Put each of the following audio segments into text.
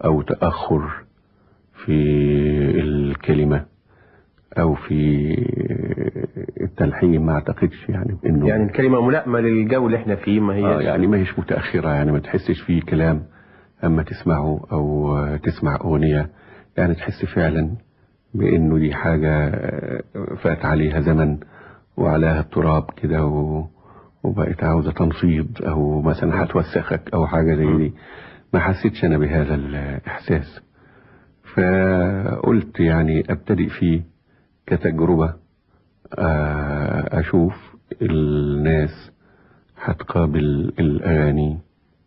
او تأخر في الكلمة او في التلحين، ما اعتقدش يعني انه يعني الكلمة ملائمة للجو اللي احنا فيه، ما هي يعني ما هيش متأخرة، يعني ما تحسش فيه كلام اما تسمعه او تسمع اغنية يعني تحس فعلا بانه دي حاجة فات عليها زمن وعليها التراب كده وبقت عاوزة تنفيض او مثلا هتوسخك او حاجة زي دي. ما حسيتش انا بهذا الاحساس، فقلت يعني ابتدئ فيه كتجربة، اشوف الناس هتقابل الاغاني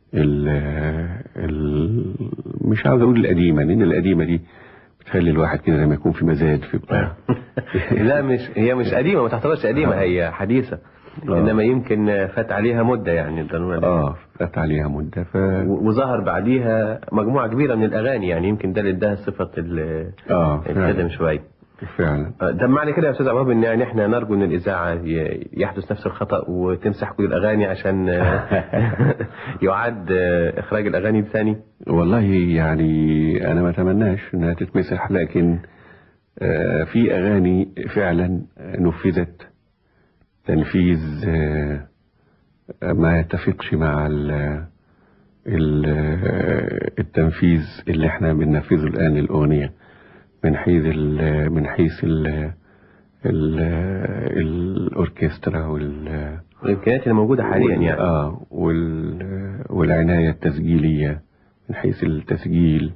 مش عاوز اقول القديمة، لان القديمة دي بتخلي الواحد كده لما يكون في مزاج في بتاع. لا هي مش قديمة، ما تعتبرش قديمة، هي حديثة. انما يمكن فات عليها مدة، يعني القانون فات عليها مدة وظهر بعديها مجموعة كبيرة من الاغاني، يعني يمكن ده اللي اداها صفة القدم شوية فعلا. ده معنى كده يا استاذ عبد الوهاب ان يعني احنا نرجو ان الاذاعة يحدث نفس الخطأ وتمسح كل الاغاني عشان يعاد اخراج الاغاني ثاني. والله يعني انا ما اتمناش انها تتمسح، لكن في اغاني فعلا نفذت تنفيذ ما يتفقش مع التنفيذ اللي احنا بننفذه الان للاغنيه، من حيث الاوركسترا والامكانيات اللي موجوده حاليا يعني والعنايه التسجيليه من حيث التسجيل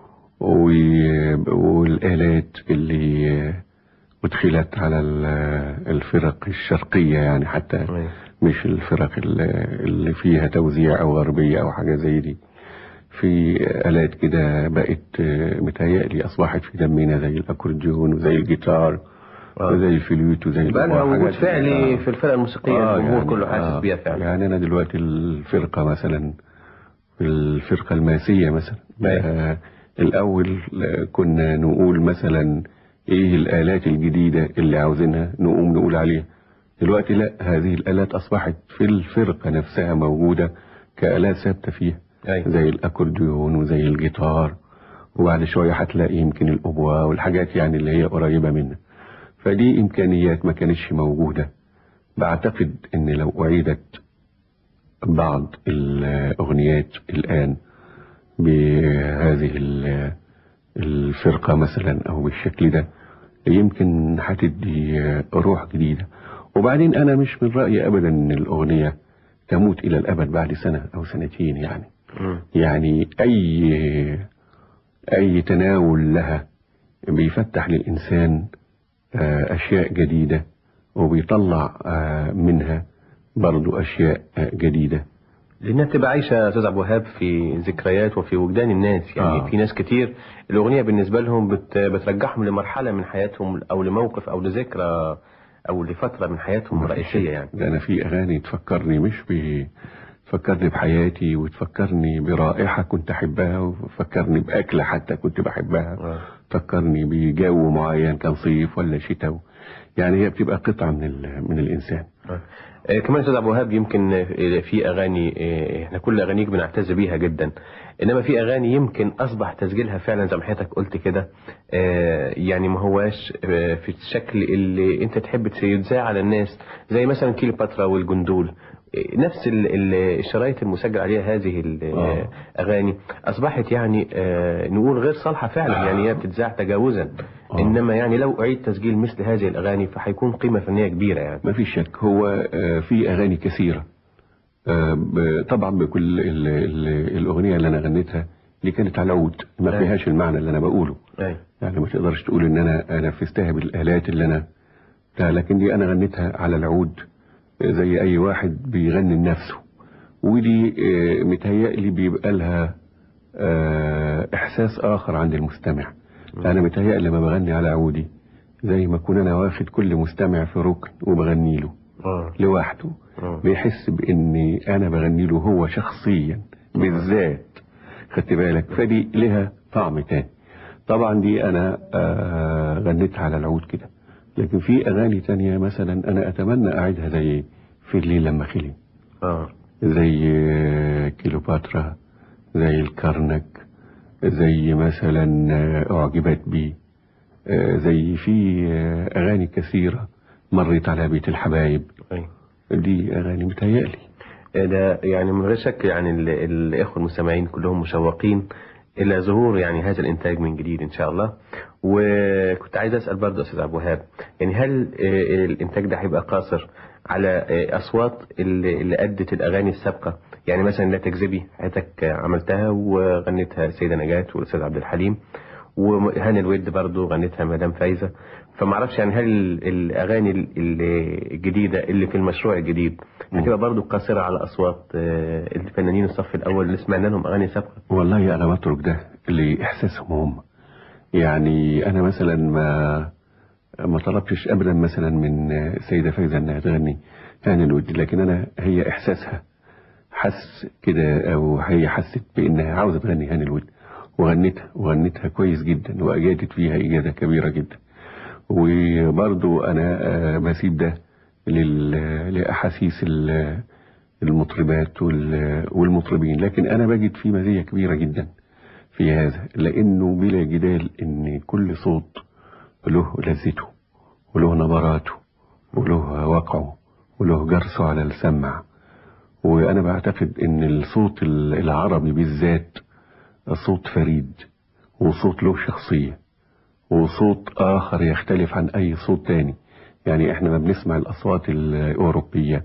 والآلات اللي ادخلت على الفرق الشرقية، يعني حتى مش الفرق اللي فيها توزيع أو غربية أو حاجة زي دي. في آلات كده بقت متهيألي أصبحت في دمنا، زي الأكورديون وزي الجيتار وزي الفلوت وزي بقى لها وجود فعلي في الفرق الموسيقية. الجمهور يعني كله حاسس بيها فعلا. يعني أنا دلوقتي الفرقة مثلا، الفرقة الماسية مثلا، الأول كنا نقول مثلا إيه الآلات الجديدة اللي عاوزينها نقوم نقول عليها. دلوقتي لا، هذه الآلات أصبحت في الفرقة نفسها موجودة كآلات ثابتة فيها، زي الأكورديون وزي الجيتار، وبعد شوية هتلاقي يمكن الأبوة والحاجات يعني اللي هي قريبة منها. فدي إمكانيات ما كانتش موجودة. بعتقد إن لو أعيدت بعض الأغنيات الآن بهذه الفرقة مثلا أو بالشكل ده، يمكن هتدي روح جديدة. وبعدين أنا مش من رأيي أبدا أن الأغنية تموت إلى الأبد بعد سنة أو سنتين، يعني أي تناول لها بيفتح للإنسان أشياء جديدة، وبيطلع منها برضو أشياء جديدة، لأنها تبقى عايشة يا أستاذ عبد الوهاب في ذكريات وفي وجدان الناس. يعني في ناس كتير الأغنية بالنسبة لهم بترجعهم لمرحلة من حياتهم أو لموقف أو لذكرى أو لفترة من حياتهم رئيسية. يعني ده أنا في أغاني تفكرني تفكرني بحياتي، وتفكرني برائحة كنت أحبها، وتفكرني بأكلة حتى كنت بحبها، تفكرني بجو معين كان صيف ولا شتاء. يعني هي بتبقى قطعة من الإنسان. كمان أستاذ عبد الوهاب، يمكن في أغاني احنا كل أغانيك بنعتز بيها جدا، إنما في أغاني يمكن أصبح تسجيلها فعلا زي ما حضرتك قلت كده، يعني ما هواش في الشكل اللي أنت تحب تذاع على الناس، زي مثلا كليوباترا والجندول. نفس الشرايط المسجل عليها هذه الأغاني أصبحت يعني نقول غير صالحة فعلا، يعني هي بتتذاع تجاوزا. إنما يعني لو أعيد تسجيل مثل هذه الأغاني فهيكون قيمة فنية كبيرة. يعني ما في شك، هو في أغاني كثيرة طبعا بكل الأغنية اللي أنا غنيتها اللي كانت على العود ما فيهاش المعنى اللي أنا بقوله. يعني ما تقدرش تقول إن أنا نفذتها بالآلات اللي أنا لكن دي أنا غنيتها على العود زي أي واحد بيغني لنفسه. ودي متهيألي بيبقى لها إحساس آخر عند المستمع. أنا متهيألي لما بغني على عودي زي ما أكون أنا واخد كل مستمع في ركن وبغني له لوحده، بيحس بإني أنا بغني له هو شخصيا بالذات، خدت بالك؟ فدي لها طعم تاني. طبعا دي أنا غنيتها على العود كده. لكن في أغاني تانية مثلا أنا أتمنى أعيدها، زي في الليل لما خلي، زي كليوباترا، زي الكرنك، زي مثلا أعجبت بي، زي في أغاني كثيرة مرت على بيت الحبايب. دي أغاني متهيألي ده يعني من غير شك يعني الإخوة المستمعين كلهم مشوقين إلى ظهور يعني هذا الإنتاج من جديد إن شاء الله. وكنت عايز أسأل برضه أستاذ عبد الوهاب، يعني هل الإنتاج ده هيبقى قاصر على أصوات اللي أدت الأغاني السابقة؟ يعني مثلا لا تكذبي حياتك عملتها وغنتها السيدة نجاة والأستاذ عبد الحليم، وهاني الود برضه غنتها مدام فايزة. فما اعرفش يعني هل الاغاني الجديده اللي في المشروع الجديد هتبقى برضو قاصره على اصوات الفنانين الصف الاول اللي سمعنا لهم اغاني سابقه؟ والله انا بترك ده لاحساسهم هم. يعني انا مثلا ما طلبتش ابدا مثلا من السيده فايزه انها تغني هاني الود، لكن انا هي احساسها حس كده، او هي حست بانها عاوزه تغني هاني الود وغنتها كويس جدا، واجادت فيها اجاده كبيره جدا. وبرضو انا بسيب ده لاحاسيس المطربات والمطربين، لكن انا بجد في مزية كبيرة جدا في هذا، لانه بلا جدال ان كل صوت له لذته وله نبراته وله وقعه وله جرسه على السمع. وانا بعتقد ان الصوت العربي بالذات صوت فريد، وصوت له شخصية، وصوت آخر يختلف عن أي صوت تاني. يعني احنا ما بنسمع الأصوات الأوروبية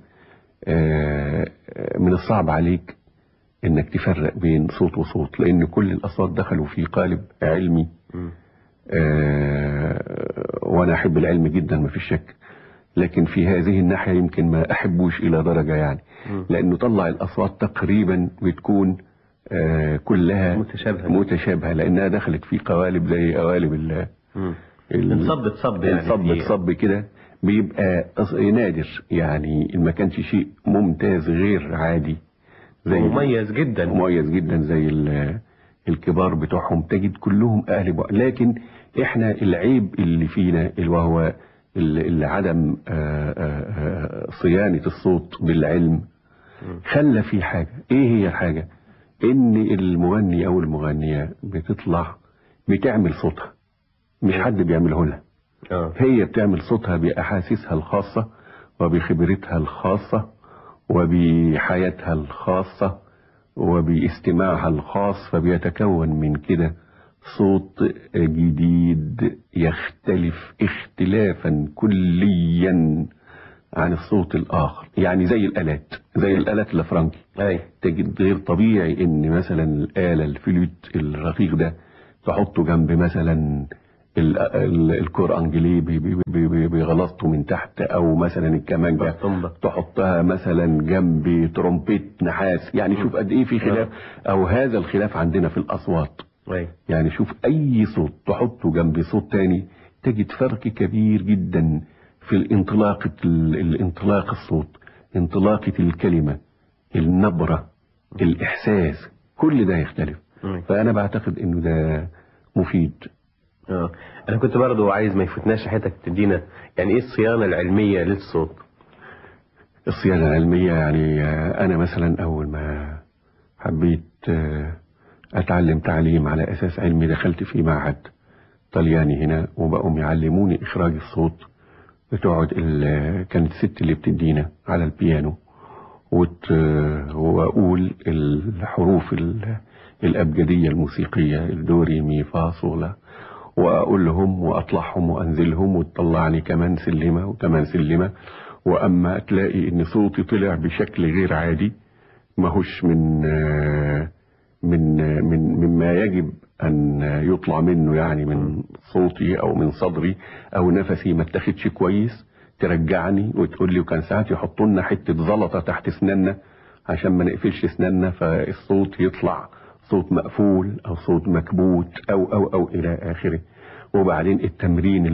من الصعب عليك انك تفرق بين صوت وصوت، لأن كل الأصوات دخلوا في قالب علمي. وأنا أحب العلم جدا ما في شك، لكن في هذه الناحية يمكن ما أحبوش إلى درجة يعني، لأنه طلع الأصوات تقريبا بتكون كلها متشابهة لأنها دخلت في قوالب زي قوالب صب كده، بيبقى نادر يعني، ما كانش شيء ممتاز غير عادي، زي مميز جدا زي الكبار بتوعهم تجد كلهم أهل لكن احنا العيب اللي فينا وهو عدم صيانة الصوت بالعلم خلى في حاجة. ايه هي الحاجة؟ ان المغني او المغنية بتطلع بتعمل صوتها، مش حد بيعمله لها. هي بتعمل صوتها بأحاسيسها الخاصة وبخبرتها الخاصة وبحياتها الخاصة وباستماعها الخاص، فبيتكون من كده صوت جديد يختلف اختلافا كليا عن الصوت الآخر. يعني زي الآلات الفرنكي، تجد غير طبيعي ان مثلا الآلة الفلوت الرقيق ده تحطه جنب مثلا الكور انجلي بغلطته من تحت، او مثلا الكمانجة تحطها مثلا جنب ترومبيت نحاس. يعني شوف قد ايه في خلاف، او هذا الخلاف عندنا في الاصوات. يعني شوف اي صوت تحطه جنب صوت تاني تجد فرق كبير جدا في الانطلاق الصوت، انطلاقة الكلمة، النبرة، الاحساس، كل ده يختلف. فانا بعتقد انه ده مفيد. انا كنت برضو عايز ما يفوتناش حياتك تدينا يعني ايه الصيانة العلمية للصوت؟ الصيانة العلمية يعني انا مثلا اول ما حبيت اتعلم تعليم على اساس علمي دخلت في معهد طلياني هنا، وبقوا يعلموني اخراج الصوت. بتقعد كانت الست اللي بتدينا على البيانو واقول الحروف الابجدية الموسيقية الدوري مي فا صولا، واقول لهم واطلعهم وانزلهم وتطلعني كمان سلمة وكمان سلمة. واما تلاقي ان صوتي طلع بشكل غير عادي، ماهوش مما يجب ان يطلع منه، يعني من صوتي او من صدري او نفسي ما اتخدش كويس، ترجعني وتقول لي. وكان ساعات يحطوا لنا حته زلطه تحت اسناننا عشان ما نقفلش اسناننا، فالصوت يطلع صوت مقفول او صوت مكبوت او الى اخره. وبعدين التمرين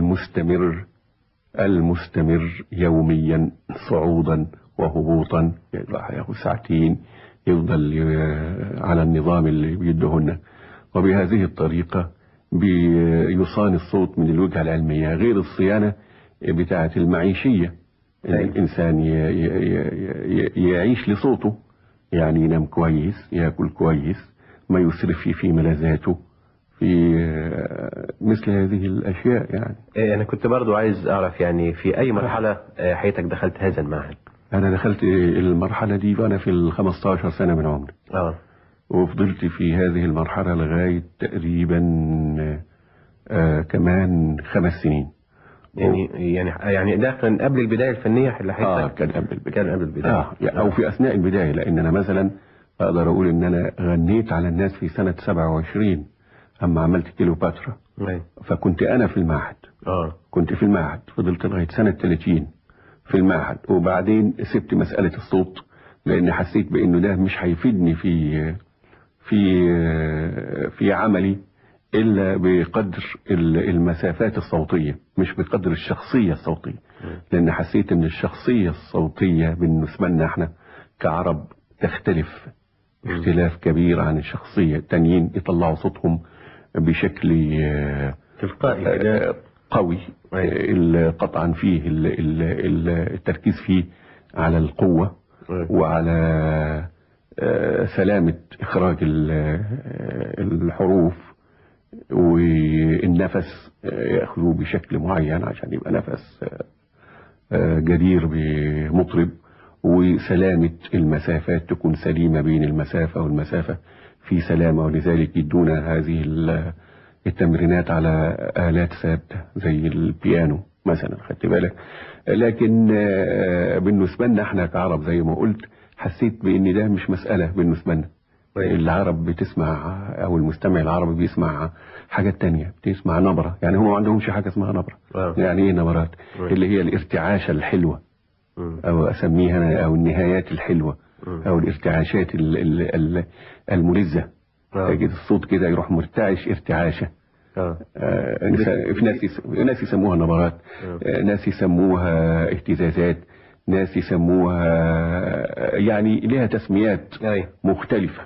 المستمر يوميا صعودا وهبوطا، ياخد ساعتين يفضل على النظام اللي بيدهن. وبهذه الطريقة بيصان الصوت من الوجهة العلمية، غير الصيانة بتاعة المعيشية. الإنسان يعيش لصوته، يعني ينام كويس، يأكل كويس، ما يسرف في ملذاته، في مثل هذه الأشياء يعني. أنا كنت برضو عايز أعرف يعني في أي مرحلة حياتك دخلت هذا المعهد؟ أنا دخلت المرحلة دي وأنا في 15 سنة من عمري. وفضلت في هذه المرحلة لغاية تقريبا كمان 5 سنين. يعني ده كان قبل البداية الفنية اللي حياتك؟ كان قبل البداية. كان قبل البداية. أو في أثناء البداية، لأن أنا مثلا أقدر أقول إن أنا غنيت على الناس في سنة 27 أما عملت كيلوباترا. فكنت أنا في المعهد. كنت في المعهد، فضلت لغاية سنة 30 في المعهد، وبعدين سبت مسألة الصوت لأن حسيت بأنه ده مش هيفيدني في عملي إلا بقدر المسافات الصوتية، مش بقدر الشخصية الصوتية. لأن حسيت أن الشخصية الصوتية بالنسبة لنا احنا كعرب تختلف اختلاف كبير عن الشخصية التانيين، يطلعوا صوتهم بشكل تلقائي قوي، قطعا فيه التركيز فيه على القوة وعلى سلامة إخراج الحروف، والنفس يأخذوه بشكل معين عشان يبقى نفس جدير بمطرب، وسلامة المسافات تكون سليمة بين المسافة والمسافة في سلامة. ولذلك يدونا هذه التمرينات على آلات ثابتة زي البيانو مثلا، خدت بالك. لكن بالنسبة لنا احنا كعرب زي ما قلت حسيت بان ده مش مسألة بالنسبة لنا. العرب بتسمع او المستمع العربي بيسمع حاجات تانية، بتسمع نبرة، يعني هم ما عندهمش حاجة اسمها نبرة. يعني ايه نبرات؟ اللي هي الارتعاشة الحلوة او اسميها او النهايات الحلوة او الارتعاشات الملذة. تجد الصوت كده يروح مرتعش ارتعاشة. في ناس يسموها نبرات، ناس يسموها اهتزازات، ناس يسموها يعني لها تسميات مختلفة.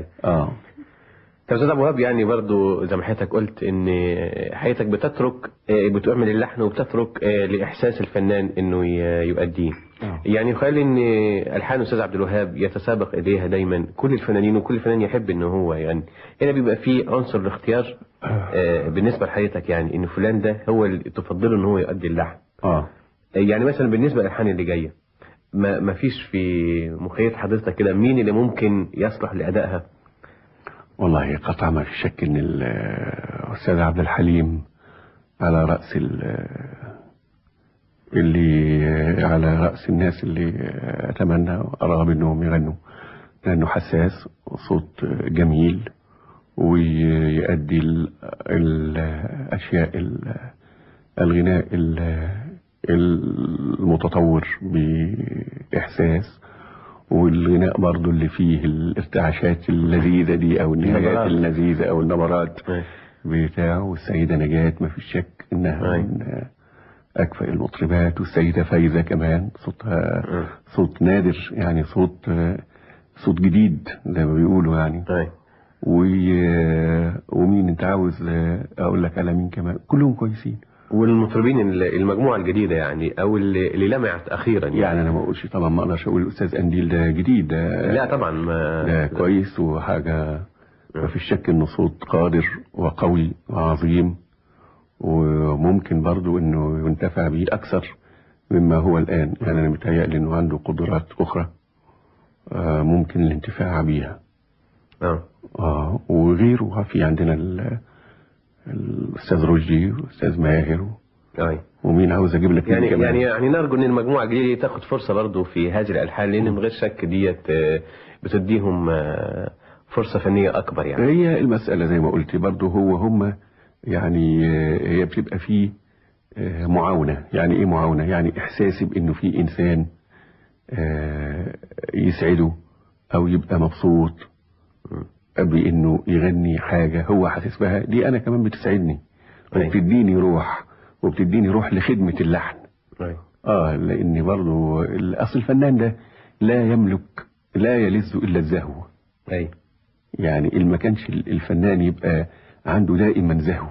طب استاذ ابو وهاب، يعني برضو زي ما حضرتك قلت ان حياتك بتعمل اللحن وبتترك لاحساس الفنان انه يؤديه. يعني يخيل ان الحان استاذ عبد الوهاب يتسابق اليها دايما كل الفنانين، وكل فنان يحب انه هو يعني هنا بيبقى فيه عنصر الاختيار بالنسبه لحياتك، يعني ان فلان ده هو اللي تفضله ان هو يؤدي اللحن. يعني مثلا بالنسبه للالحان اللي جايه ما فيش في مخيلة حضرتك كده مين اللي ممكن يصلح لادائها؟ والله قطع ما في شك ان الاستاذ عبد الحليم على رأس على رأس الناس اللي اتمنى وارغب انهم يغنوا، لانه حساس وصوت جميل ويؤدي الاشياء الغناء المتطور بإحساس، والغناء برضو اللي فيه الارتعاشات اللذيذة دي او النهايات اللذيذة او النبرات بتاعه. والسيدة نجاة ما في شك انها من اكفأ المطربات، والسيدة فايزة كمان صوتها صوت نادر، يعني صوت جديد زي ما بيقولوا يعني. ومين انت عاوز اقول لك على مين كمان؟ كلهم كويسين. والمطربين المجموعة الجديدة يعني او اللي لمعت اخيرا يعني انا ما اقولش طبعا، ما اقدرش اقول الاستاذ قنديل ده جديد، ده لا طبعا ده كويس وحاجة ما فيش شك انه صوت قادر وقوي وعظيم، وممكن برضو انه ينتفع به اكثر مما هو الان. يعني انا متهيألي انه عنده قدرات اخرى ممكن الانتفاع بيها. وغيره في عندنا الاستاذ رشدي والاستاذ ماهر ومين عاوز اجيب لك يعني كمان. يعني نرجو ان المجموعه الجديده تاخد فرصه برضه في هذه الالحان، لان من غير شك ديت بتديهم فرصه فنيه اكبر. يعني هي المساله زي ما قلت برضه هم يعني هي بتبقى فيه معاونه. يعني ايه معاونه؟ يعني احساسي بانه في انسان يسعده او يبقى مبسوط بانه يغني حاجة هو حاسس بها، دي انا كمان بتسعدني وبتديني روح، وبتديني روح لخدمة اللحن. لان برضو اصل الفنان ده لا يلذ الا الزهو. يعني اللي ما كانش الفنان يبقى عنده دائما زهو،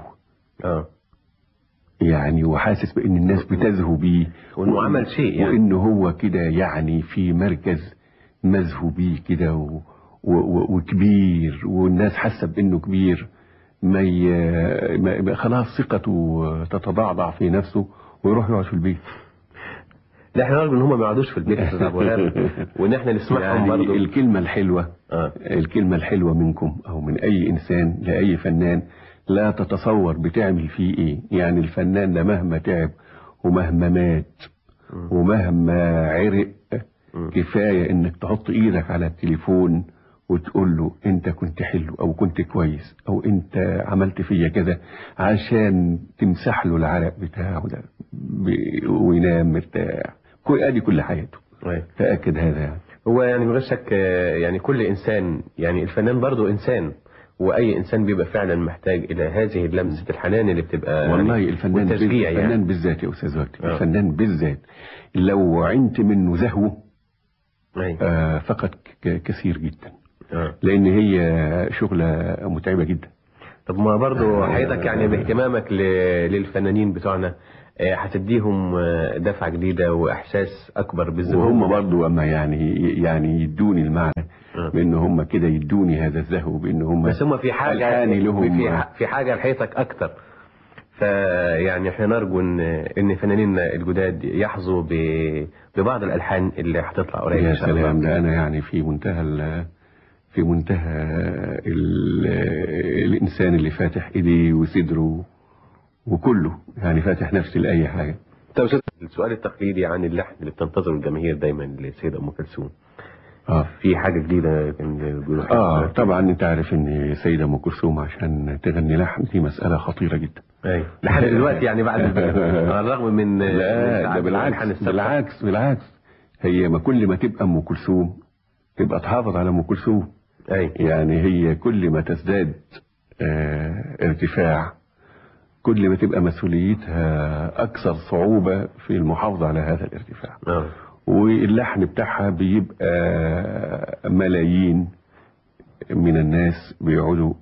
يعني وحاسس بان الناس بتزهو بيه وانه عمل شيء، يعني وانه هو كده يعني في مركز مزهو بيه كده وكبير، والناس حاسه بانه كبير. خلاص ثقته تتضعضع في نفسه ويروح يقعد في البيت. لا احنا نرجو ان هم ما يقعدوش في البيت يا استاذ ابو وهاب، وان احنا نسمعهم يعني برضه. الكلمة الحلوة الكلمة الحلوة منكم او من اي انسان لاي فنان لا تتصور بتعمل فيه ايه. يعني الفنان ده مهما تعب ومهما مات ومهما عرق كفاية انك تحط ايدك على التليفون وتقول له انت كنت حلو او كنت كويس او انت عملت فيا كذا، عشان تمسح له العرق بتاعه ده وينام مرتاح. ادي كل حياته. تأكد هذا. يعني هو يعني من غير شك يعني كل انسان، يعني الفنان برضه انسان، واي انسان بيبقى فعلا محتاج الى هذه اللمسه الحنان اللي بتبقى والله يعني الفنان يعني. بالذات يا استاذ وقتي الفنان بالذات لو عنت منه زهوه فقد كثير جدا. لان هي شغلة متعبة جدا. طب ما برضو حضرتك يعني باهتمامك للفنانين بتوعنا هتديهم دفعة جديدة واحساس اكبر بالزهو، وهم برضو اما يعني يدوني المعنى بان هم كده يدوني هذا الزهو، بان هم بس هم في حاجة لهم في حاجة لحيتك اكتر. فيعني احنا نرجو ان فنانينا الجداد يحظوا ببعض الالحان اللي هتطلع قريب ان شاء الله. يا سلام، ده انا يعني في منتهى الانسان اللي فاتح ايديه وصدره وكله، يعني فاتح نفسي لاي حاجه. طب السؤال التقليدي عن اللحن اللي بتنتظره الجماهير دايما للسيده ام كلثوم، في حاجه جديده كان طبعا انت عارف ان السيده ام كلثوم عشان تغني لحن دي مساله خطيره جدا. لحد دلوقتي يعني بعد على الرغم من لا، ده بالعكس هي ما كل ما تبقى ام كلثوم تبقى تحافظ على ام كلثوم. يعني هي كل ما تزداد ارتفاع كل ما تبقى مسؤوليتها اكثر صعوبة في المحافظة على هذا الارتفاع. واللحن بتاعها بيبقى ملايين من الناس بيقعدوا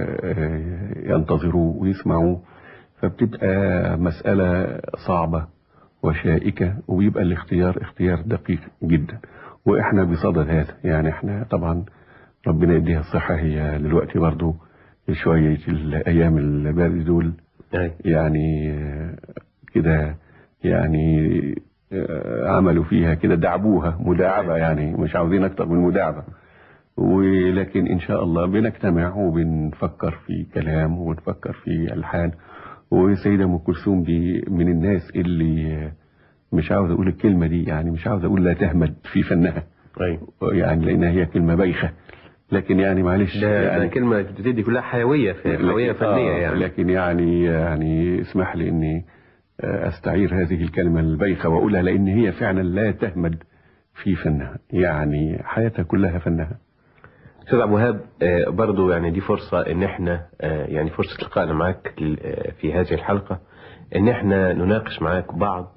ينتظروا ويسمعوا، فبتبقى مسألة صعبة وشائكة، وبيبقى الاختيار اختيار دقيق جدا. واحنا بصدد هذا. يعني احنا طبعا ربنا يديها الصحة، هي دلوقتي برضو شوية الأيام البارد دول يعني كده، يعني عملوا فيها كده دعبوها مداعبة، يعني مش عاوزين أكتر من مداعبة. ولكن إن شاء الله بنجتمع وبنفكر في كلام وبنفكر في ألحان. وسيدة أم كلثوم دي من الناس اللي مش عاوز أقول الكلمة دي، يعني مش عاوز أقول لا تهمد في فنها، يعني لأنها هي كلمة بايخة، لكن يعني معلش يعني كلمة بتدي كلها حيوية فنية يعني. لكن يعني اسمح لي اني استعير هذه الكلمة البايخة واقولها، لان هي فعلا لا تهمد في فنها، يعني حياتها كلها فنها. استاذ عبد الوهاب برضو يعني دي فرصة ان احنا يعني فرصة لقائنا معاك في هذه الحلقة ان احنا نناقش معاك بعض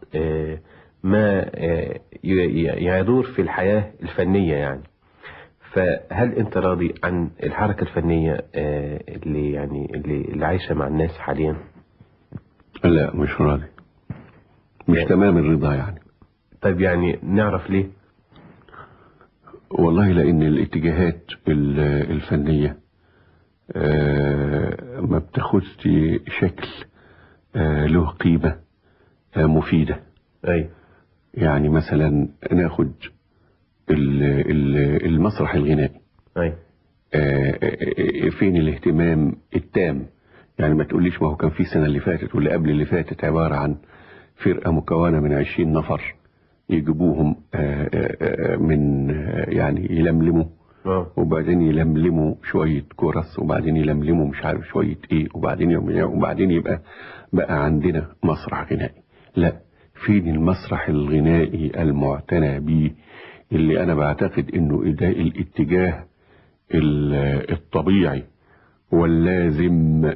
ما يدور في الحياة الفنية يعني. فهل انت راضي عن الحركة الفنية اللي عايشة مع الناس حاليا؟ لا مش راضي، مش يعني تمام الرضا يعني. طيب يعني نعرف ليه؟ والله لان الاتجاهات الفنية ما بتاخدش شكل له قيمة مفيدة. يعني مثلا ناخد المسرح الغنائي. فين الاهتمام التام؟ يعني ما تقوليش ما هو كان في السنة اللي فاتت واللي قبل اللي فاتت عبارة عن فرقة مكونة من 20 نفر يجيبوهم من يعني يلملموا وبعدين يلملموا شوية كورس وبعدين يلملموا مش عارف شوية ايه وبعدين يبقى عندنا مسرح غنائي. لا، فين المسرح الغنائي المعتنى به اللي انا بعتقد انه ده الاتجاه الطبيعي واللازم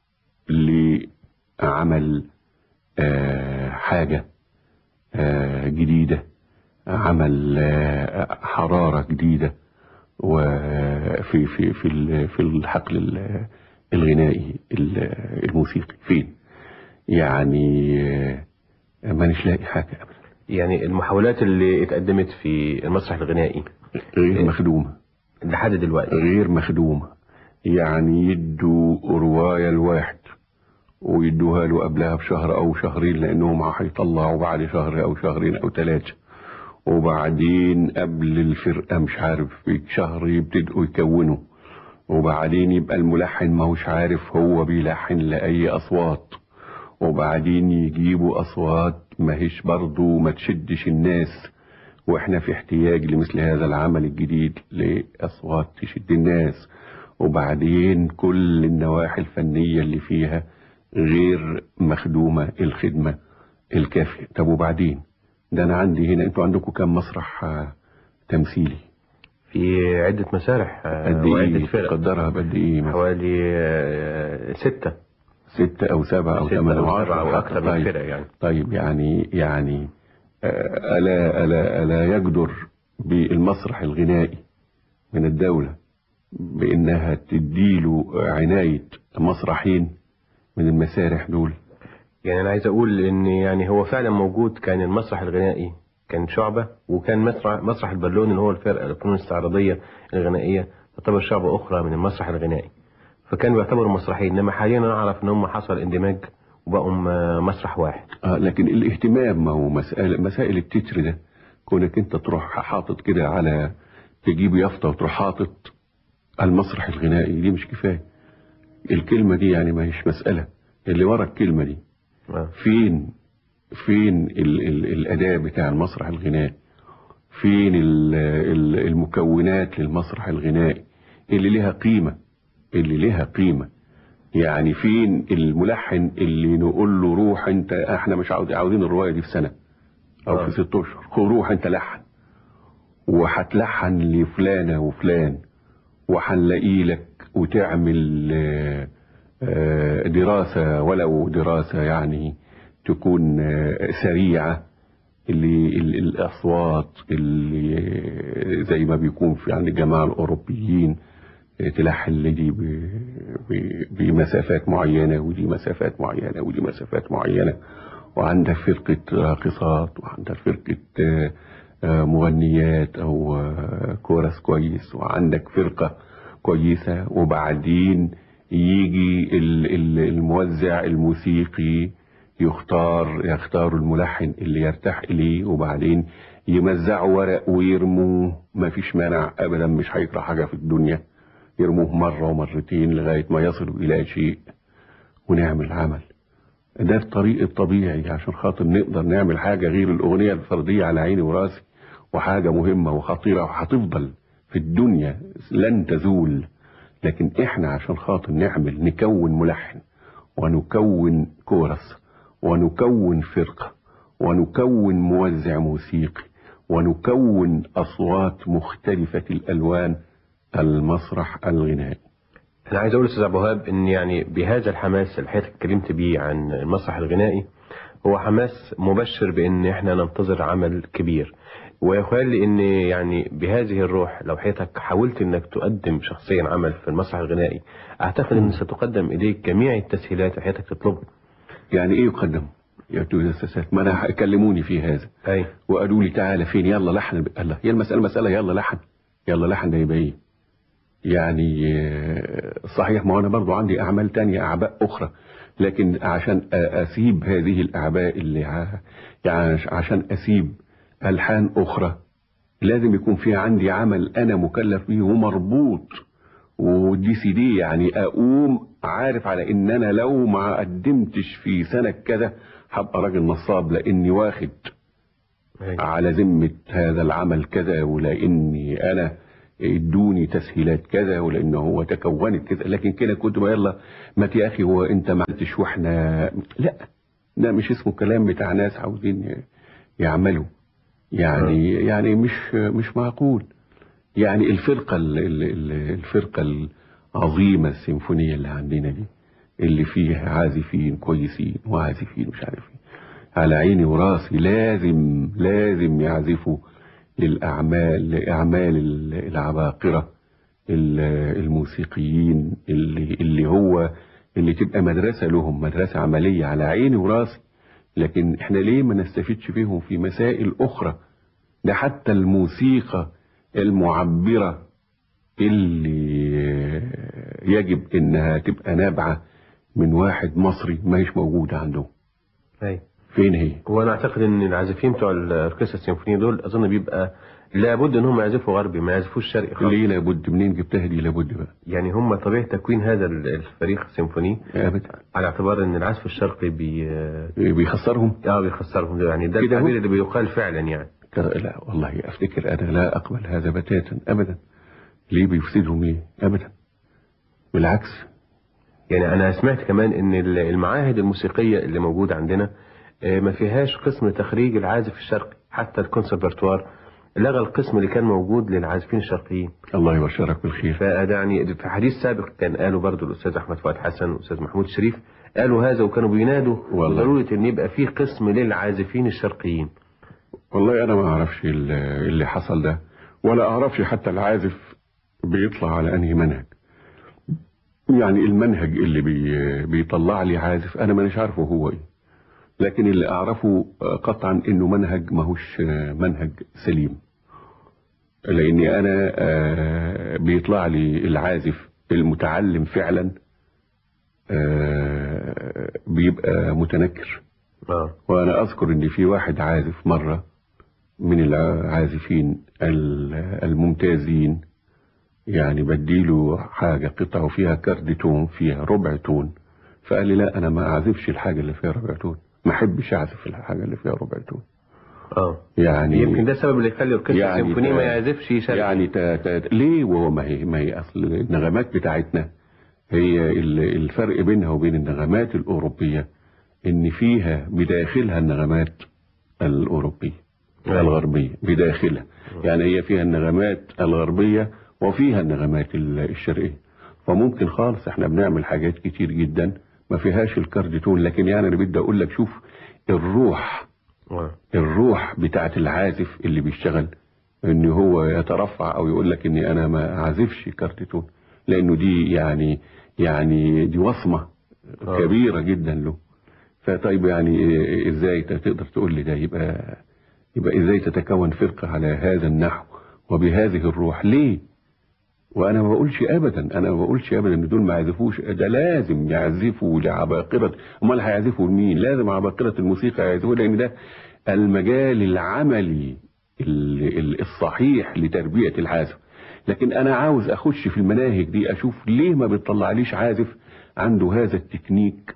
لعمل حاجة جديدة، عمل حرارة جديدة وفي في في في الحقل الغنائي الموسيقي. فين يعني ما نلاقي حاجة ابدا. يعني المحاولات اللي اتقدمت في المسرح الغنائي غير مخدومة لحد دلوقتي، غير مخدومة. يعني يدوا رواية الواحد ويدوها له قبلها بشهر أو شهرين، لأنهم هيطلعوا بعد شهر أو شهرين أو 3، وبعدين قبل الفرقة مش عارف في شهر يبتدئوا يكونوا، وبعدين يبقى الملحن ما هوش عارف هو بيلحن لأي أصوات، وبعدين يجيبوا أصوات ما هيش برضو ما تشدش الناس، واحنا في احتياج لمثل هذا العمل الجديد لأصوات تشد الناس، وبعدين كل النواحي الفنية اللي فيها غير مخدومة الخدمة الكافية. طب وبعدين ده انا عندي هنا، انتوا عندكم كم مسرح تمثيلي؟ في عدة مسارح قد وعدة ايه فرق. تقدرها بقد ايه مثلا؟ حوالي 6 أو 7 أو 8 أو 10 أو أكثر من طيب. فرق يعني. طيب يعني ألا يجدر بالمسرح الغنائي من الدولة بأنها تديله عناية مسرحين من المسارح دول؟ يعني أنا عايز أقول إن يعني هو فعلا موجود، كان المسرح الغنائي كان شعبة، وكان مسرح البالون اللي هو الفرقة الفنون الاستعراضية الغنائية تعتبر شعبة أخرى من المسرح الغنائي، فكان بيعتبروا مسرحين. إنما حاليا أنا أعرف إن هم حصل اندماج وبقوا مسرح واحد. لكن الاهتمام، ما هو مسائل التتر ده، كونك انت تروح حاطط كده على تجيب يافطة وتروح حاطط المسرح الغنائي، دي مش كفاية. الكلمة دي يعني ما هيش مسألة اللي ورا الكلمة دي. فين الأداء بتاع المسرح الغنائي؟ فين المكونات للمسرح الغنائي اللي لها قيمة؟ يعني فين الملحن اللي نقول له روح انت، احنا مش عاوزين الرواية دي في سنة او في 6 اشهر، روح انت لحن، وهتلحن لفلانة وفلان، وهنلاقي لك وتعمل دراسة، ولو دراسة يعني تكون سريعة، اللي الأصوات اللي زي ما بيكون في عند الجماعة الأوروبيين، تلحن دي بمسافات معينة، ودي مسافات معينة، ودي مسافات معينة، وعندك فرقة راقصات، وعندك فرقة مغنيات أو كورس كويس، وعندك فرقة كويسة، وبعدين يجي الموزع الموسيقي يختار الملحن اللي يرتاح إليه، وبعدين يمزعوا ورق ويرموه. ما فيش مانع أبدا، مش هيكره حاجة في الدنيا، يرموه مرة ومرتين لغاية ما يصلوا إلى شيء ونعمل عمل. ده الطريق الطبيعي عشان خاطر نقدر نعمل حاجة غير الأغنية الفردية على عيني وراسي، وحاجة مهمة وخطيرة وهتفضل في الدنيا لن تزول. لكن احنا عشان خاطر نكون ملحن، ونكون كورس، ونكون فرقة، ونكون موزع موسيقي، ونكون أصوات مختلفة الألوان، المسرح الغنائي. أنا عايز أقول أستاذ أبو وهاب إن يعني بهذا الحماس اللي حضرتك اتكلمت بيه عن المسرح الغنائي، هو حماس مبشر بإن إحنا ننتظر عمل كبير، ويخلي إن يعني بهذه الروح لو حضرتك حاولت إنك تقدم شخصيا عمل في المسرح الغنائي، أعتقد إن ستقدم إليك جميع التسهيلات اللي حضرتك تطلبها. يعني إيه يقدم يا أستاذ؟ ما أنا كلموني في هذا وقالوا لي تعالى فين، يلا لحن. الله، هي مسألة يلا لحن ده يبقى إيه يعني؟ صحيح، ما أنا برضو عندي أعمال تانية، أعباء أخرى، لكن عشان أسيب هذه الأعباء اللي يعني عشان أسيب ألحان أخرى، لازم يكون في عندي عمل أنا مكلف به ومربوط ودي سي دي، يعني أقوم عارف على إن أنا لو ما قدمتش في سنة كذا هبقى راجل نصاب، لأني واخد على ذمة هذا العمل كذا، ولأني أنا ادوني تسهيلات كذا، ولأنه هو تكونت كذا. لكن كده كنت بقى يلا ما يا أخي، هو أنت ما عملتش وإحنا لا، ده مش اسمه كلام بتاع ناس عاوزين يعملوا يعني مش معقول. يعني الفرقة العظيمة السيمفونية اللي عندنا دي، اللي فيها عازفين كويسين وعازفين مش عارف ايه، على عيني وراسي، لازم يعزفوا لأعمال العباقرة الموسيقيين، اللي تبقى مدرسة لهم، مدرسة عملية على عيني وراسي. لكن احنا ليه ما نستفيدش فيهم في مسائل أخرى؟ ده حتى الموسيقى المعبرة اللي يجب انها تبقى نابعة من واحد مصري ما هيش موجودة عندهم. اي فين هي؟ وانا اعتقد ان العازفين بتوع الاوركسترا السيمفونيه دول اظن بيبقى لابد ان هم يعزفوا غربي، ما يعزفوش شرقي خالص. ليه لابد؟ منين جبتها دي لابد بقى؟ يعني هم طبيعه تكوين هذا الفريق السيمفوني ابدا، على اعتبار ان العزف الشرقي بيخسرهم. بيخسرهم، يعني ده كده هو؟ التعبير اللي بيقال فعلا يعني. لا والله افتكر انا لا اقبل هذا بتاتا ابدا. ليه بيفسدهم ايه؟ ابدا، بالعكس. يعني انا سمعت كمان ان المعاهد الموسيقيه اللي موجوده عندنا ما فيهاش قسم تخريج العازف الشرقي، حتى الكونسرفاتوار لغى القسم اللي كان موجود للعازفين الشرقيين. الله يبشرك بالخير. فده يعني في حديث سابق كان قالوا برضو الاستاذ احمد فؤاد حسن والاستاذ محمود الشريف قالوا هذا، وكانوا بينادوا ضرورة ان يبقى فيه قسم للعازفين الشرقيين. والله انا ما اعرفش اللي حصل ده، ولا اعرفش حتى العازف بيطلع على انهي منهج. يعني المنهج اللي بيطلع لي عازف انا مانيش عارفه هو ايه، لكن اللي اعرفه قطعا انه منهج ماهوش منهج سليم. لاني انا بيطلع لي العازف المتعلم فعلا بيبقى متنكر. وانا اذكر ان في واحد عازف مرة من العازفين الممتازين، يعني بديله حاجة قطعه فيها كارد تون، فيها ربع تون، فقال لي لا انا ما اعزفش الحاجة اللي فيها ربع تون، ما احبش اعزف الحاجة اللي فيها ربع تون. يعني يمكن ده السبب اللي يخلي الاوركسترا السيمفونيه ما يعزفش شرقي. يعني ليه؟ وهو ما هي اصل النغمات بتاعتنا هي الفرق بينها وبين النغمات الاوروبيه ان فيها بداخلها النغمات الاوروبيه الغربيه بداخلها. يعني هي فيها النغمات الغربيه وفيها النغمات الشرقيه، فممكن خالص احنا بنعمل حاجات كتير جدا ما فيهاش الكارديتون. لكن يعني انا بدي اقول لك شوف الروح بتاعت العازف اللي بيشتغل، ان هو يترفع او يقول لك اني انا ما اعزفش كارتيتون، لانه دي يعني دي وصمة كبيرة جدا له. فطيب يعني ازاي تقدر تقول لي ده؟ يبقى ازاي تتكون فرقة على هذا النحو وبهذه الروح؟ ليه؟ وانا ما بقولش ابدا ان دول ما يعزفوش، ده لازم يعزفوا لعباقرة. امال هيعزفوا لمين؟ لازم عباقرة الموسيقى يعزفوا، لان ده المجال العملي الصحيح لتربية العازف. لكن انا عاوز اخش في المناهج دي اشوف ليه ما بيطلعليش عازف عنده هذا التكنيك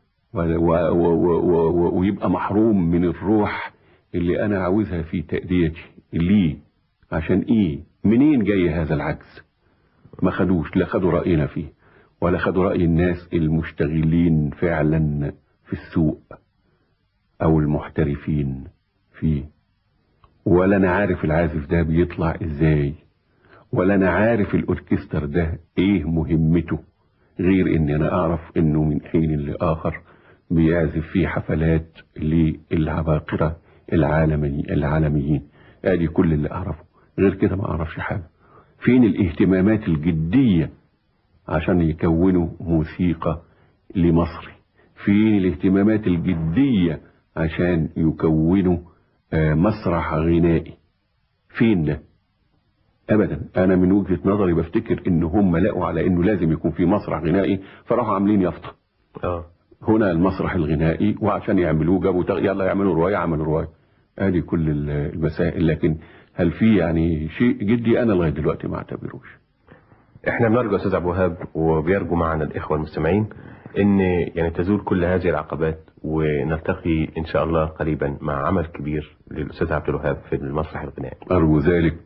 ويبقى محروم من الروح اللي انا عاوزها في تأديتي. ليه؟ عشان ايه؟ منين جاي هذا العجز؟ ما خدوش، لا خدوا رأينا فيه ولا خدوا رأي الناس المشتغلين فعلا في السوق او المحترفين فيه. ولا انا عارف العازف ده بيطلع ازاي، ولا انا عارف الاوركستر ده ايه مهمته، غير ان انا اعرف انه من حين لاخر بيعزف فيه حفلات للعباقرة العالميين. ادي كل اللي اعرفه، غير كده ما اعرفش حاجة. فين الاهتمامات الجدية عشان يكونوا موسيقى لمصري؟ فين الاهتمامات الجدية عشان يكونوا مسرح غنائي؟ فين ده؟ ابدا. انا من وجهة نظري بفتكر ان هم لقوا على انه لازم يكون في مسرح غنائي فراحوا عاملين يافطة هنا المسرح الغنائي، وعشان يعملوه جابوا يلا يعملوا رواية، عملوا رواية. ادي كل المسائل. لكن هل في يعني شيء جدي؟ انا لغايه دلوقتي ما اعتبروش. احنا بنرجو استاذ عبد الوهاب وبيرجو معنا الاخوه المستمعين ان يعني تزول كل هذه العقبات، ونلتقي ان شاء الله قريبا مع عمل كبير للاستاذ عبد الوهاب في المسرح الغنائي. ارجو ذلك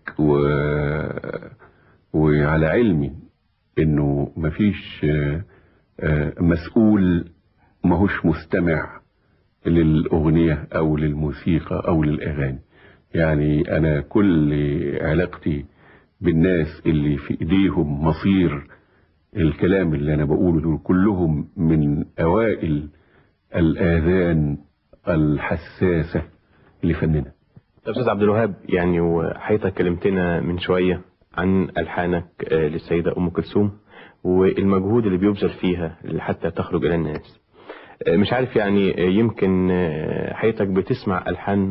وعلى علمي انه مفيش مسؤول ماهوش مستمع للاغنيه او للموسيقى او للاغاني. يعني انا كل علاقتي بالناس اللي في ايديهم مصير الكلام اللي انا بقوله دول كلهم من اوائل الاذان الحساسة لفننا. استاذ عبد الوهاب، يعني وحياتك كلمتنا من شوية عن الحانك للسيدة ام كلثوم والمجهود اللي بيبذل فيها حتى تخرج الى الناس. مش عارف يعني يمكن حياتك بتسمع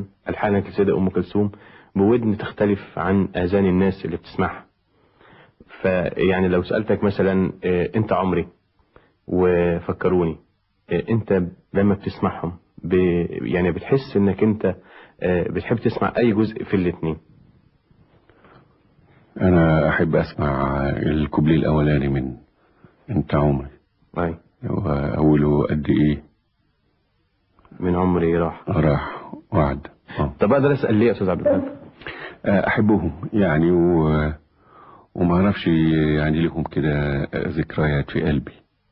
ألحانك لسيدة أم كلثوم بودن تختلف عن آذان الناس اللي بتسمعها، فيعني لو سألتك مثلا انت عمري وفكروني، انت لما بتسمعهم يعني بتحس انك انت بتحب تسمع اي جزء في الاثنين؟ انا احب اسمع الكوبليه الاولاني من انت عمري. اي. واوله قد ايه من عمري راح وعد. طب اقدر اسال ليه يا استاذ عبد الوهاب؟ احبهم يعني وما اعرفش يعني لهم كده ذكريات في قلبي.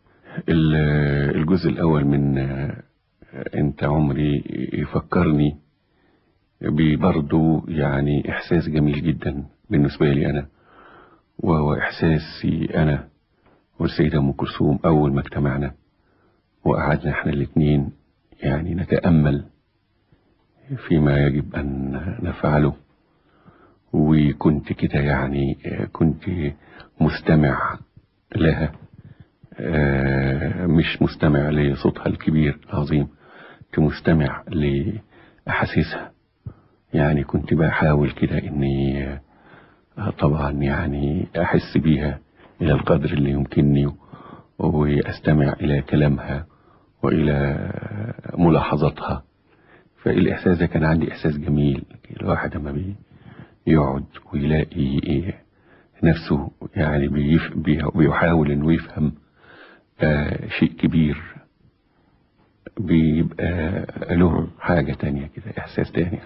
الجزء الاول من انت عمري يفكرني برضه يعني احساس جميل جدا بالنسبه لي انا، وهو احساسي انا والسيده ام كلثوم اول ما اجتمعنا وقعدنا احنا الاثنين يعني نتامل فيما يجب ان نفعله. وكنت كده يعني كنت مستمع لها، مش مستمع لصوتها الكبير العظيم، كنت مستمع لأحاسيسها. يعني كنت بحاول كده اني طبعا يعني احس بيها الى القدر اللي يمكنني، واستمع الى كلامها والى ملاحظاتها. فالاحساس ده كان عندي احساس جميل. الواحد لما يقعد ويلاقي نفسه يعني بيحاول انه يفهم شيء كبير، بيبقى له حاجة تانية كده، احساس تاني.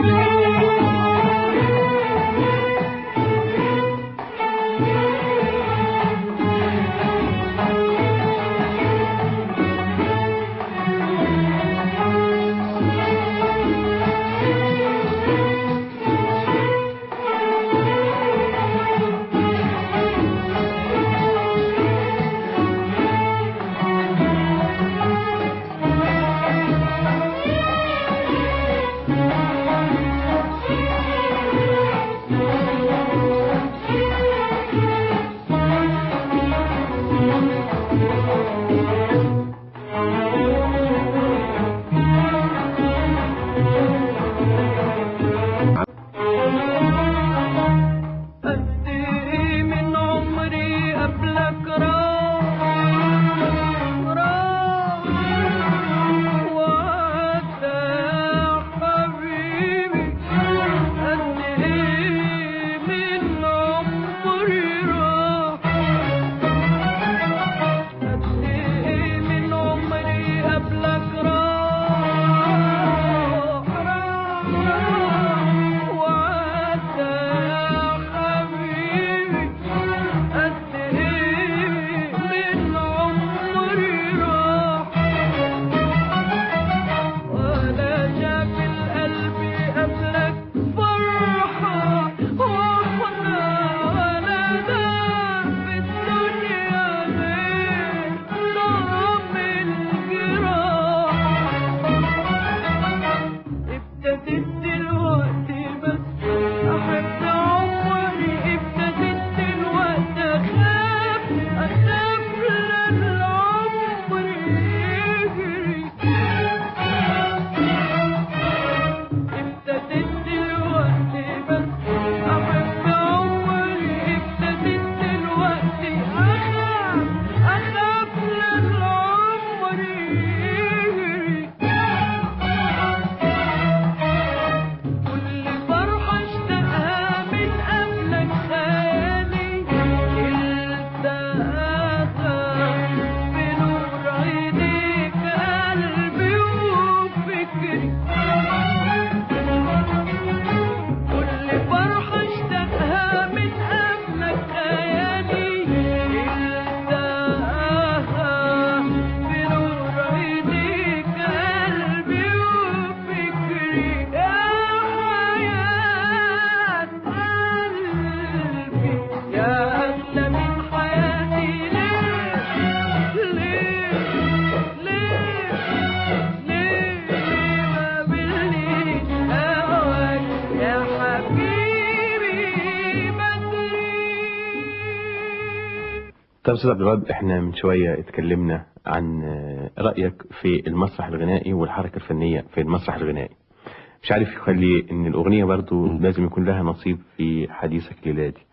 طب استاذ عبد الوهاب، احنا من شويه اتكلمنا عن رايك في المسرح الغنائي والحركه الفنيه في المسرح الغنائي. مش عارف يخلي ان الاغنيه برضو لازم يكون لها نصيب في حديثك ليلادي.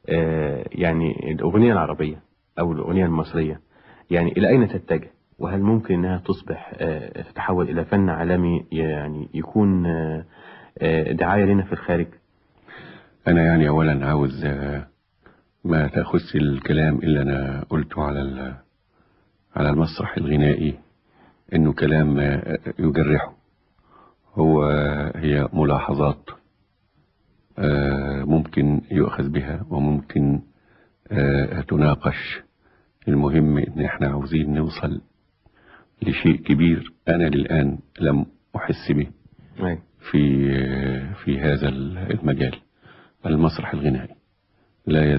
يعني الأغنية العربية أو الأغنية المصرية يعني إلى أين تتجه؟ وهل ممكن أنها تصبح تتحول إلى فن عالمي يعني يكون دعاية لنا في الخارج؟ أنا يعني أولا عاوز ما تأخذ الكلام اللي أنا قلته على المسرح الغنائي إنه كلام يجرحه. هي ملاحظات ممكن يؤخذ بها وممكن تناقش. المهم إن إحنا عاوزين نوصل لشيء كبير أنا للآن لم أحس به في هذا المجال. المسرح الغنائي لا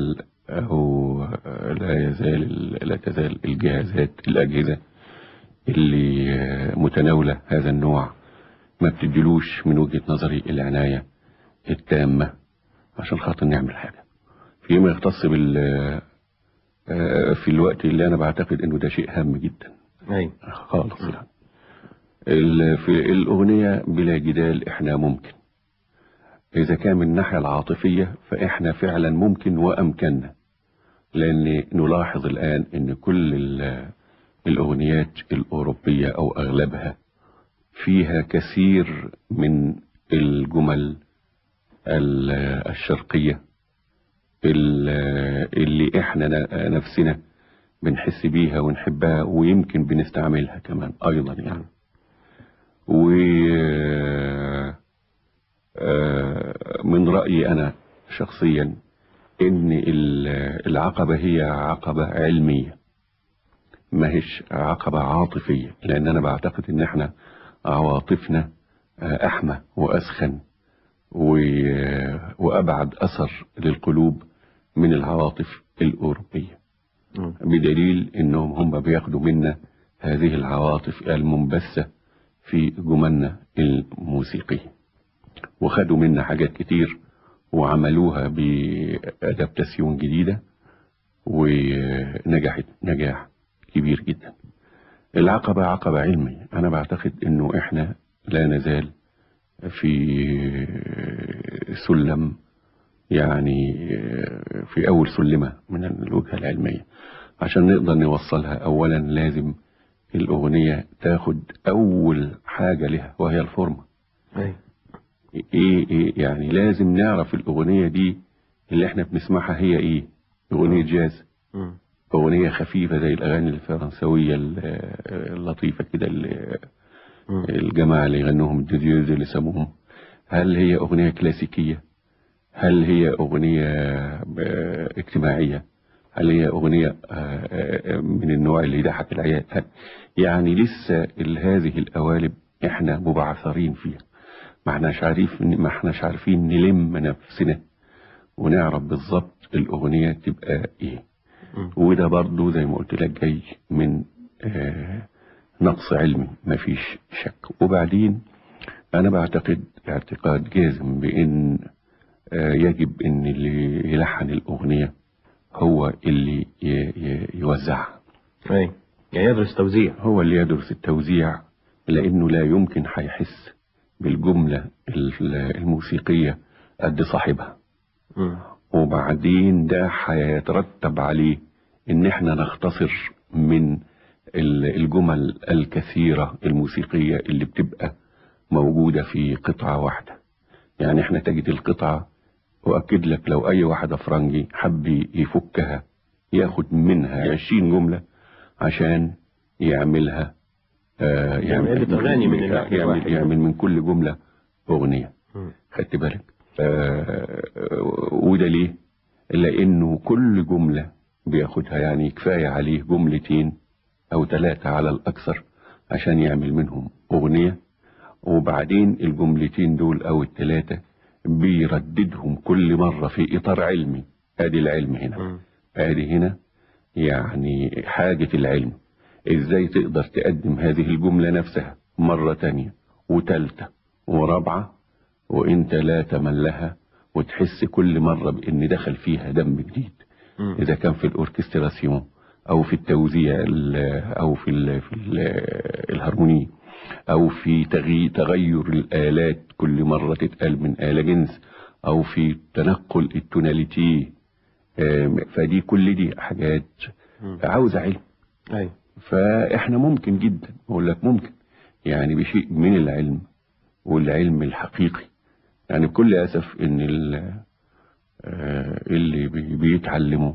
تزال الأجهزة اللي متناولة هذا النوع ما بتدلوش من وجهة نظري العناية التامة عشان خاطر نعمل حاجة فيما يختص في الوقت اللي أنا بعتقد إنه ده شيء هام جدا خالص. يعني في الأغنية بلا جدال إحنا ممكن، إذا كان من الناحية العاطفية فإحنا فعلا ممكن وأمكننا، لأن نلاحظ الآن إن كل الأغنيات الأوروبية أو أغلبها فيها كثير من الجمل الشرقية اللي إحنا نفسنا بنحس بيها ونحبها ويمكن بنستعملها كمان أيضا يعني. ومن رأيي أنا شخصيا إن العقبة هي عقبة علمية ما هيش عقبة عاطفية، لأن أنا بعتقد إن إحنا عواطفنا أحمى وأسخن وأبعد أثر للقلوب من العواطف الأوروبية، بدليل إنهم هم بياخدوا منا هذه العواطف المنبثة في جملنا الموسيقية، وخدوا منا حاجات كتير وعملوها بأدابتاسيون جديدة ونجحت نجاح كبير جدا. العقبة عقبة علمية. أنا بعتقد إنه إحنا لا نزال في سلم، يعني في أول سلمة من الوجهة العلمية. عشان نقدر نوصلها أولا لازم الأغنية تاخد أول حاجة لها وهي الفورمة. إيه يعني لازم نعرف الأغنية دي اللي إحنا بنسمعها هي إيه. أغنية جاز، أغنية خفيفة زي الأغاني الفرنسوية اللطيفة كده الجماعة اللي يغنوهم الديزيوز اللي سموهم. هل هي أغنية كلاسيكية؟ هل هي أغنية اجتماعية؟ هل هي أغنية من النوع اللي يضحك العيال؟ يعني لسه هذه القوالب احنا مبعثرين فيها، ما احناش عارفين نلم نفسنا ونعرف بالظبط الأغنية تبقى ايه. وده برضو زي ما قلت لك جاي من نقص علمي مفيش شك. وبعدين أنا بعتقد اعتقاد جازم بأن يجب أن اللي يلحن الأغنية هو اللي يوزعها. يعني يدرس توزيع، هو اللي يدرس التوزيع، لأنه لا يمكن هيحس بالجملة الموسيقية قد صاحبها. وبعدين ده هيترتب عليه ان احنا نختصر من الجمل الكثيرة الموسيقية اللي بتبقى موجودة في قطعة واحدة. يعني احنا تجد القطعة، وأكد لك لو أي واحد أفرنجي حب يفكها ياخد منها 20 جملة عشان يعملها يعمل من كل جملة أغنية. خدت بالك؟ وده ليه؟ لأنه كل جملة بياخدها يعني كفاية عليه جملتين أو 3 على الأكثر عشان يعمل منهم أغنية. وبعدين الجملتين دول أو 3 بيرددهم كل مرة في إطار علمي. ادي العلم هنا، ادي هنا يعني حاجة العلم. ازاي تقدر تقدم هذه الجملة نفسها مرة تانية وتالتة ورابعة وانت لا تملها وتحس كل مرة بان دخل فيها دم جديد. اذا كان في الاوركستراسيون او في التوزيع او في الهارمونية او في تغير الالات كل مرة تتقال من آلة جنس، او في تنقل التوناليتي فدي كل دي حاجات عاوزة علم. أيوة. فاحنا ممكن جدا اقول لك ممكن يعني بشيء من العلم والعلم الحقيقي، يعني بكل اسف ان اللي بيتعلموا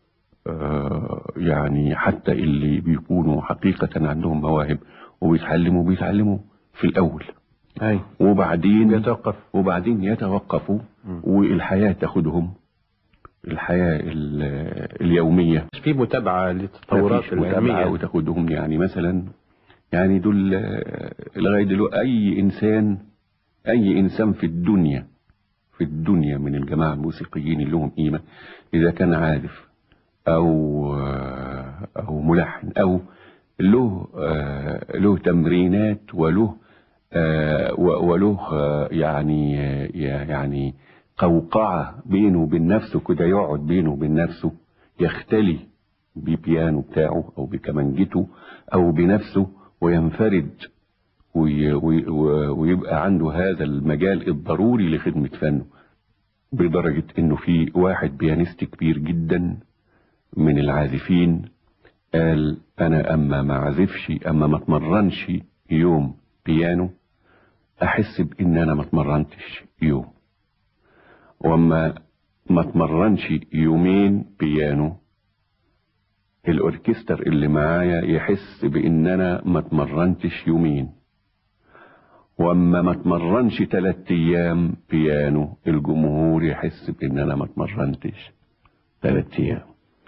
يعني حتى اللي بيكونوا حقيقة عندهم مواهب بيتعلموا في الاول. أيوة. وبعدين يتوقفوا والحياة تاخدهم، الحياة اليومية في متابعة للتطورات العلمية وتاخدهم. يعني مثلا يعني دول لغاية دلوقتي أي إنسان في الدنيا من الجماعة الموسيقيين اللي لهم قيمة، إذا كان عازف أو ملحن أو له تمرينات وله يعني قوقعة بينه وبين نفسه كده، يقعد بينه وبين نفسه يختلي ببيانو بتاعه أو بكمانجته أو بنفسه وينفرد ويبقى عنده هذا المجال الضروري لخدمة فنه، بدرجة انه في واحد بيانيست كبير جدا من العازفين قال انا اما ما اتمرنش يوم بيانو احس بان انا ما اتمرنتش يوم، واما ما اتمرنش يومين بيانو الاوركستر اللي معايا يحس بان انا ما اتمرنتش يومين، واما ما اتمرنش 3 ايام بيانو الجمهور يحس بان انا ما اتمرنتش 3 ايام.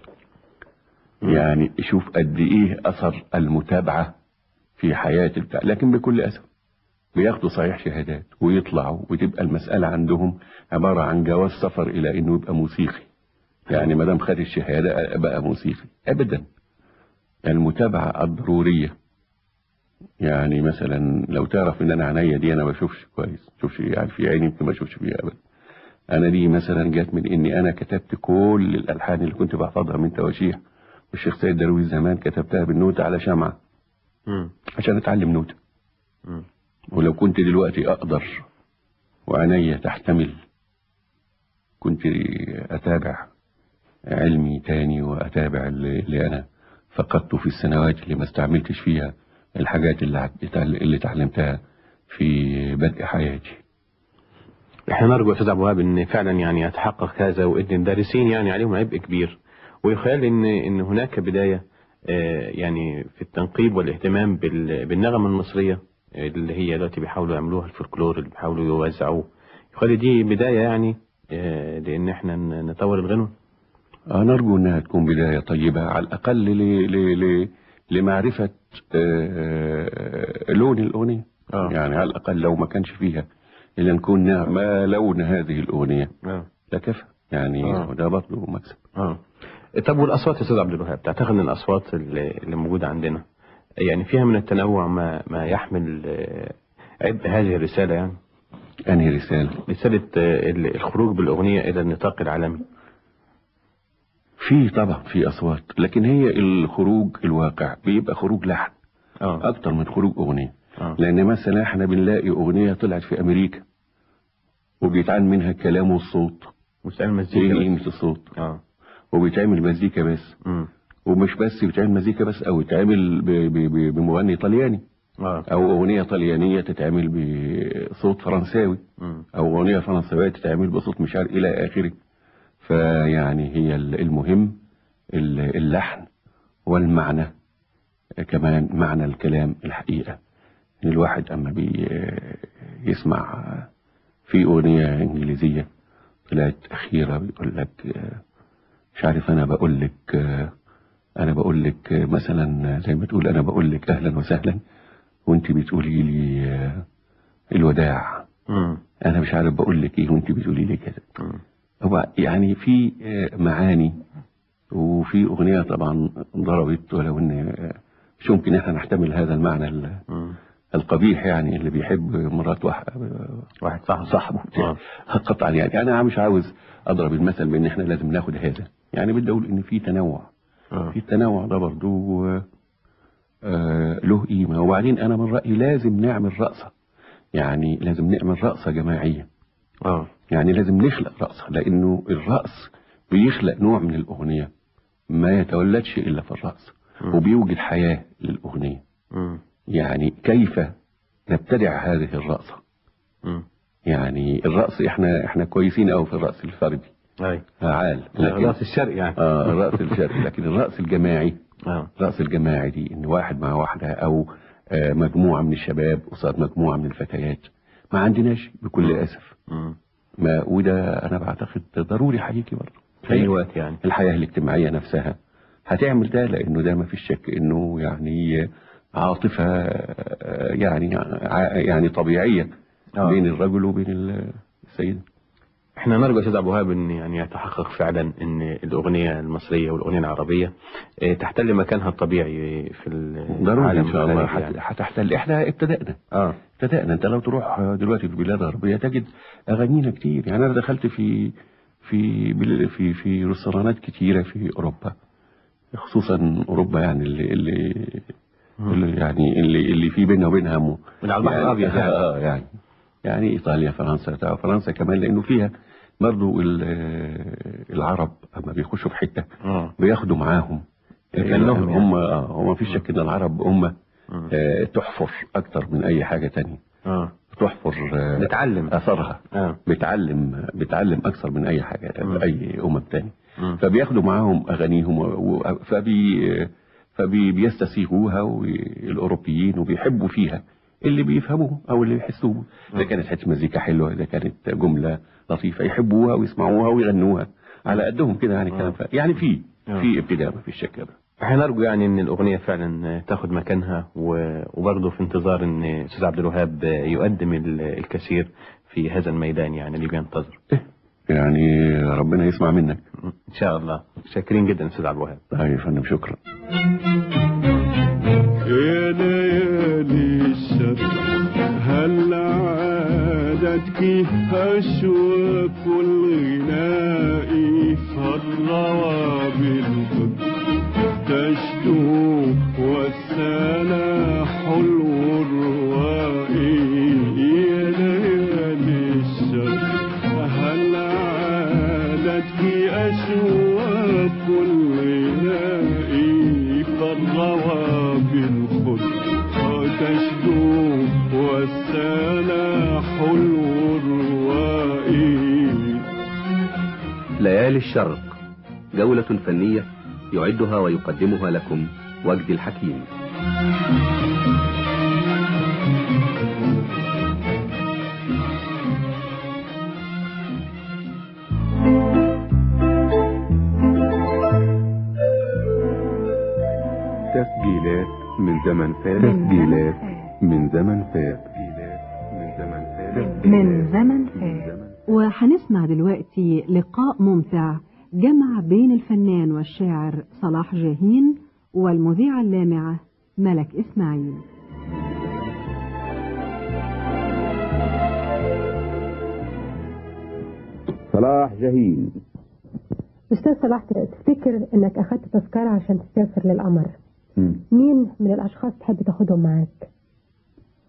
يعني شوف قد ايه اثر المتابعة في حياة البتاع. لكن بكل اسف بياخدوا صحيح شهادات ويطلعوا وتبقى المسألة عندهم عبارة عن جواز سفر الى انه يبقى موسيقي، يعني ما دام خد الشهادة بقى موسيقي. ابدا، المتابعة الضرورية. يعني مثلا لو تعرف ان انا عينيا دي انا ما بشوفش كويس، يعني في عيني يمكن ما اشوفش فيها ابدا. انا دي مثلا جت من اني انا كتبت كل الالحان اللي كنت بحفظها من تواشيح والشيخ سيد درويش زمان كتبتها بالنوتة على شمعة عشان اتعلم نوتة. ولو كنت دلوقتي اقدر وعينيا تحتمل كنت اتابع علمي تاني واتابع اللي انا فقدته في السنوات اللي ما استعملتش فيها الحاجات اللي اتعلمتها في بدء حياتي. احنا نرجو استاذ عبد الوهاب ان فعلا يعني يتحقق هذا، وان الدارسين يعني عليهم عبء كبير، ويخيل ان هناك بداية يعني في التنقيب والاهتمام بالنغمة المصرية اللي هي دلوقتي بيحاولوا يعملوها الفولكلور اللي بيحاولوا يوزعوه. يخيل دي بداية يعني لان احنا نطور الغنوة. نرجو انها تكون بداية طيبة على الاقل لمعرفة لون الأغنية. يعني على الأقل لو ما كانش فيها إلا نكون ما لون هذه الأغنية لكفى، يعني ده برضه مكسب. طب والأصوات يا أستاذ عبد الوهاب، تعتقد أن الأصوات اللي موجودة عندنا يعني فيها من التنوع ما يحمل عبء هذه الرسالة؟ يعني أنهي رسالة؟ رسالة الخروج بالأغنية إلى النطاق العالمي. في طبعا في أصوات، لكن هي الخروج الواقع بيبقى خروج لحن أكتر من خروج أغنية. لأن مثلا احنا بنلاقي أغنية طلعت في أمريكا وبيتعمل منها الكلام والصوت، وبيتعمل مزيكا قيمة الصوت، وبيتعمل مزيكا بس، ومش بس بيتعمل مزيكا بس، أو يتعمل بمغني طلياني، أو أغنية طليانية تتعمل بصوت فرنساوي، أو أغنية فرنساوية تتعمل بصوت مش عارف إلى آخره. فيعني هي المهم اللحن والمعنى، كمان معنى الكلام الحقيقة. ان الواحد اما بيسمع في اغنية انجليزية طلعت اخيرة بيقول لك مش عارف انا بقول لك مثلا زي ما تقول انا بقول لك اهلا وسهلا وانت بتقولي لي الوداع، انا مش عارف بقول لك ايه وانت بتقولي لي كده. هو يعني في معاني، وفي اغنية طبعا ضربت، ولو ان مش ممكن احنا نحتمل هذا المعنى القبيح، يعني اللي بيحب مرات واحد صاحبه قطعا. يعني انا مش عاوز اضرب المثل بان احنا لازم ناخد هذا، يعني بدي اقول ان في تنوع، في التنوع ده برضو له قيمة. وبعدين انا من رأيي لازم نعمل رقصة، يعني لازم نعمل رقصة جماعية. يعني لازم نخلق رقصة، لانه الرقص بيخلق نوع من الأغنية ما يتولدش إلا في الرأس، وبيوجد حياة للأغنية. يعني كيف نبتدع هذه الرأسة؟ يعني الرأس احنا كويسين قوي في الرأس الفردي، عال، الرأس الشرقي يعني الرأس الشرقي، لكن الرأس الجماعي، الرأس الجماعي دي ان واحد مع واحدة او مجموعة من الشباب قصاد مجموعة من الفتيات، ما عندناش بكل أسف. وده انا بعتقد ضروري حقيقي برضه في اي وقت. يعني الحياة الاجتماعية نفسها هتعمل ده، لانه ده ما فيش شك انه يعني عاطفة يعني طبيعية بين الرجل وبين السيدة. احنا نرجو يا استاذ عبد الوهاب ان يعني يتحقق فعلا ان الاغنيه المصريه والاغنيه العربيه تحتل مكانها الطبيعي في العالم ان شاء الله. يعني. هتحتل. احنا ابتدأنا. انت لو تروح دلوقتي في البلاد الغربيه تجد اغانينا كتير. يعني انا دخلت في ريستورانات كتيره في اوروبا، خصوصا اوروبا، يعني اللي في بيننا وبينها من على البحر الابيض يعني ايطاليا، فرنسا كمان، لانه فيها برضو العرب اما بيخشوا في حته بياخدوا معاهم هم في شك ان العرب هم تحفر اكتر من اي حاجه تانية. تحفر بتعلم اثرها، بتعلم اكثر من اي حاجه اي تاني. فبياخدوا معاهم اغانيهم فبيستسيغوها الاوروبيين وبيحبوا فيها اللي بيفهموه او اللي بيحسوه. اذا كانت حته مزيكا حلوه، اذا كانت جمله لطيفه يحبوها ويسمعوها ويغنوها على قدهم كده. يعني كلام يعني في ابتداء، ما فيش شك. احنا نرجو يعني ان الاغنيه فعلا تاخد مكانها، وبرضه في انتظار ان استاذ عبد الوهاب يقدم الكثير في هذا الميدان يعني اللي بينتظر. يعني ربنا يسمع منك ان شاء الله. شاكرين جدا استاذ عبد الوهاب. يا فندم، شكرا. يا ليالي الشر هل عادتك أشواك الغناء فالروى بالحب تشدو والسنا حلو الروائي. يا ليالي الشر هل عادتك أشواك الغناء فالروى بالخد تشدو والسنا حلو الروائي. ليالي الشرق، جولة فنية يعدها ويقدمها لكم وجدي الحكيم. تسجيلات من زمن فات. تسجيلات من زمن فات. من زمن فات. وهنسمع دلوقتي لقاء ممتع جمع بين الفنان والشاعر صلاح جاهين والمذيعة اللامعة ملك إسماعيل. صلاح جاهين. أستاذ صلاح، تفتكر أنك أخذت تذكرة عشان تسافر للقمر، مين من الأشخاص تحب تاخدهم معاك؟